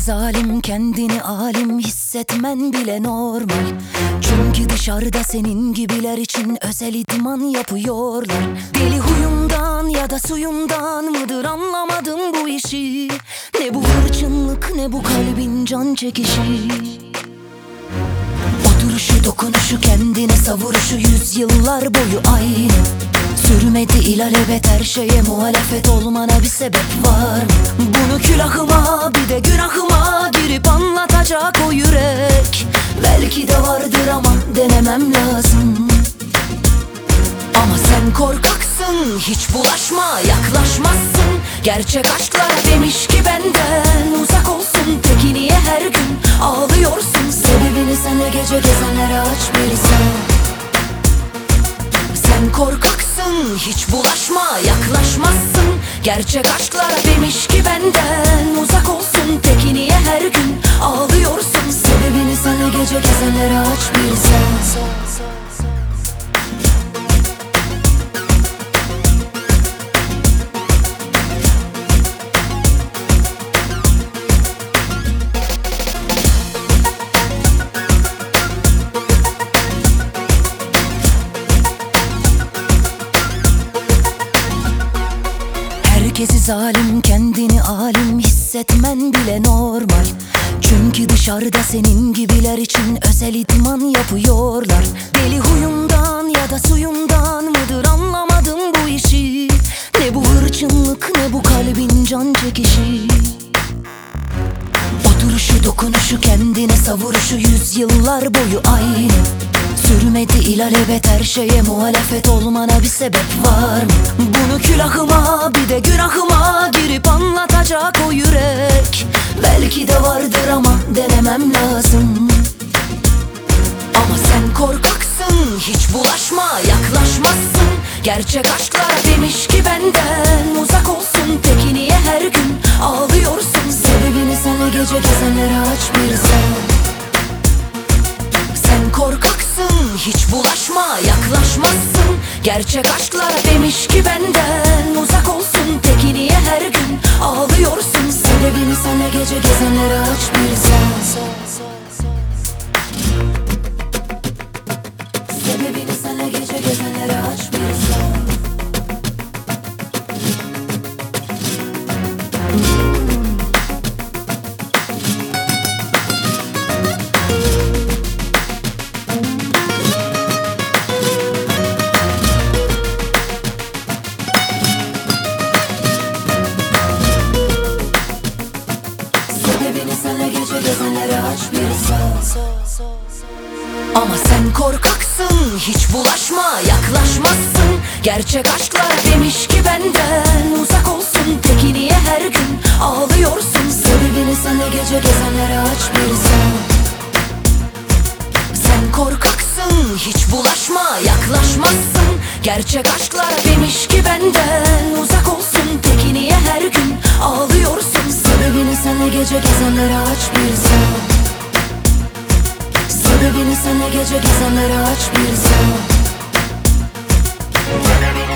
zalim, kendini alim hissetmen bile normal. Çünkü dışarıda senin gibiler için özel idman yapıyorlar. Deli huyumdan ya da suyumdan mıdır anlamadım bu işi. Ne bu hırçınlık ne bu kalbin can çekişi. Oturuşu dokunuşu kendine savuruşu yüzyıllar boyu aynı. Sürmedi ilelebet her şeye muhalefet olmana bir sebep var mı? Bunu külahıma bir de günahıma girip anlatacak o yürek belki de vardır ama denemem lazım. Ama sen korkaksın, hiç bulaşma, yaklaşmazsın. Gerçek aşklar demiş ki benden uzak olsun. Peki niye her gün ağlıyorsun? Sebebini sen de gece gezenlere aç bilsen. Sen korkaksın, hiç bulaşma, yaklaşmazsın. Gerçek aşklar demiş ki benden uzak olsun. Peki niye her gün ağlıyorsun? Sebebini sen de gece gezenlere aç bilsen. Herkesi zalim, kendini alim hissetmen bile normal. Çünkü dışarıda senin gibiler için özel idman yapıyorlar. Deli huyumdan ya da suyumdan mıdır anlamadım bu işi. Ne bu hırçınlık ne bu kalbin can çekişi. Oturuşu dokunuşu kendine savuruşu yüzyıllar boyu aynı. Sürmedi ilelebet her şeye muhalefet olmana bir sebep var mı? Bunu külahıma bir de günahıma girip anlatacak o yürek belki de vardır ama denemem lazım. Ama sen korkaksın, hiç bulaşma, yaklaşmazsın. Gerçek aşklar demiş ki benden uzak olsun. Peki niye her gün ağlıyorsun? Sebebini sen o gece gezenlere aç bilsen. Sen korkaksın, hiç bulaşma, yaklaşmazsın. Gerçek aşklar demiş ki benden uzak olsun. Peki niye her gün ağlıyorsun? Sebebini sen de gece gezenlere aç bilsen. Sebebini sen de gece gezenlere aç bilsen. Ama sen korkaksın, hiç bulaşma, yaklaşmazsın. Gerçek aşklar demiş ki benden uzak olsun. Peki niye her gün ağlıyorsun? Sebebini sen de gece gezenlere aç bilsen. Sen korkaksın, hiç bulaşma, yaklaşmazsın. Gerçek aşklar demiş ki benden uzak olsun. Peki niye her gün ağlıyorsun? Sebebini sen de gece gezenlere aç bilsen. Sebebini sen de gece gezenlere aç bilsen.